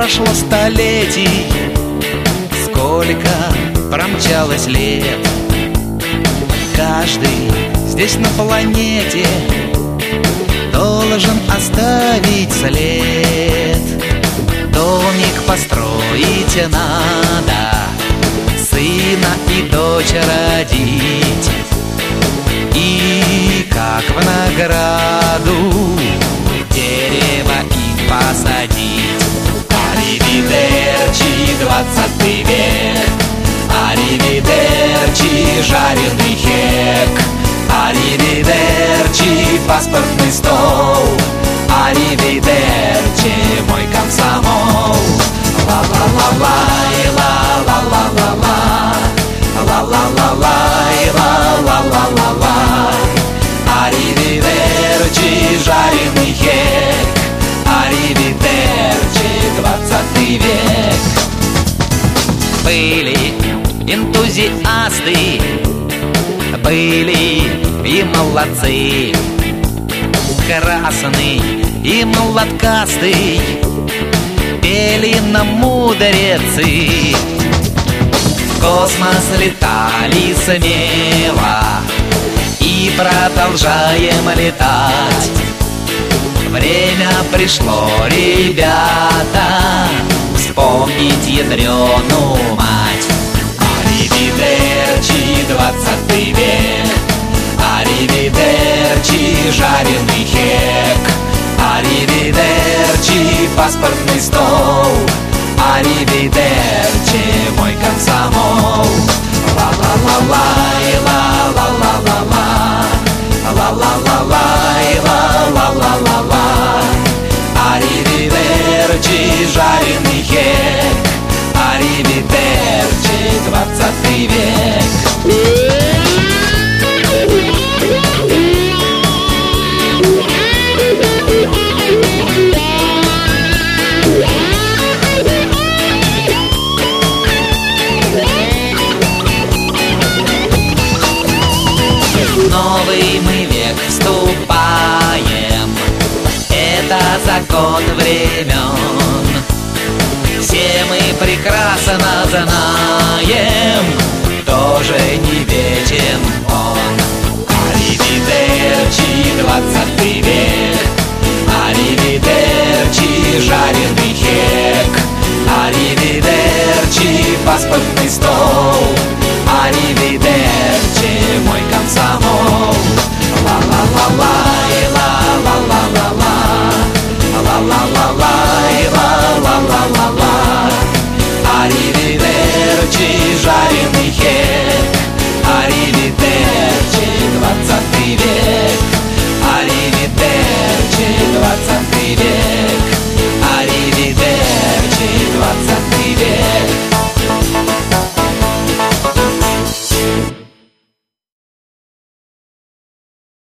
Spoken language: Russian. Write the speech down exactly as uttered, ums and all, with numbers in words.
прошло столетий, сколько промчалось лет. Каждый здесь на планете должен оставить след. Домик построить надо, сына и дочь родить, и как в награду дерево им посадить. Аривидерчи, двадцатый век, аривидерчи, жареный хек, аривидерчи, паспортный стол, аривидерчи, мой комсомол. Ла-ла-ла-лай, ла-ла-ла-ла-лай, ла-ла-ла-лай, ла-ла-ла-ла-лай, аривидерчи, жареный хек, аривидерчи, двадцатый век. Были энтузиасты, были и молодцы, красный и молоткастый, пели нам мудрецы. В космос летали смело и продолжаем летать. Время пришло, ребята, вспомнить ядрену мать. Аривидерчи, двадцатый век, аривидерчи, жареный хек, аривидерчи, паспортный стол, аривидерчи, мой комсомол. Ла-ла-ла-лай, ла-ла-ла-ла-лай, ла-ла-ла-лай, ла-ла-ла-ла-лай, аривидерчи, жареный хек, аривидерчи, двадцатый век. Новый мы век вступаем, это закон времен. Все мы прекрасно знаем,